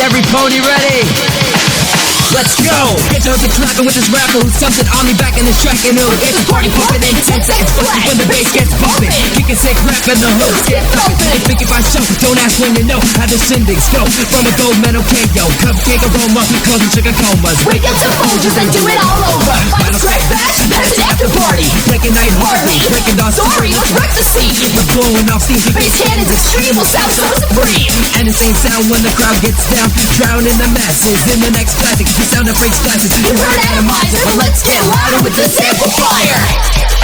every pony ready? Let's go! Get to the clapping with this rapper who's something on me back in the track, and it'll get the party pumping in 10 seconds flat when the bass gets bumping. Kicking sick rap and the hooks get thumping. They think if I show, don't ask when you know how the sendings go. From a gold medal KO, cupcake aroma, closing sugar comas. Wake up the Folgers and do it all over. Final track back, that's an after party. Breaking night heartbeat, breaking dawn Sorry, let's wreck the scene. we're blowing off steam. Bass cannons extreme will sound so supreme. And the same sound when the crowd gets down, drowning the masses in the next classic. The sound that breaks glasses. You heard Atomizer, but let's get louder with this amplifier.